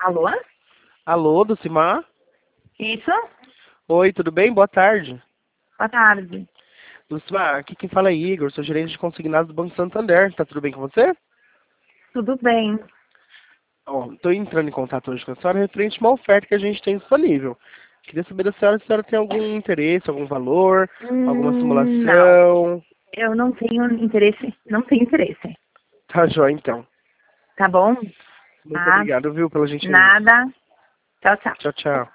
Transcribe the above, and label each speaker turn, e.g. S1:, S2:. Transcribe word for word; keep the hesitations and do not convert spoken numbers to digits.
S1: Alô?
S2: Alô, Dulcimar?
S1: Isso?
S2: Oi, tudo bem? Boa tarde.
S1: Boa tarde.
S2: Dulcimar, aqui quem fala é Igor, sou gerente de consignados do Banco Santander. Tá tudo bem com você?
S1: Tudo bem.
S2: Ó, tô entrando em contato hoje com a senhora referente a uma oferta que a gente tem disponível. Queria saber da senhora se a senhora tem algum interesse, algum valor, alguma
S1: Hum, não.
S2: simulação.
S1: Eu não tenho interesse. Não tenho interesse.
S2: Tá jóia, então.
S1: Tá bom?
S2: Muito
S1: Ah,
S2: obrigado, viu, pela gentileza.
S1: nada. Tchau, tchau.
S2: Tchau, tchau.